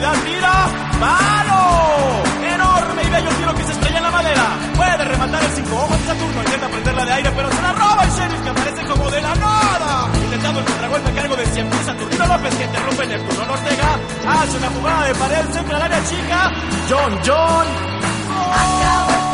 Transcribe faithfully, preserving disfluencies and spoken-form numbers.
profundidad, tira, ¡palo! Enorme y bello tiro que se estrella en la madera. Puede rematar el cinco ojos de Saturno, intenta prenderla de aire, pero se la roba el sheriff, que aparece como de la nada. Intentando el contragolpe, cargo de cien pies Saturnino López, que interrumpe Neptuno Ortega. Hace una jugada de pared, centra al área chica. John John. ¡Oh!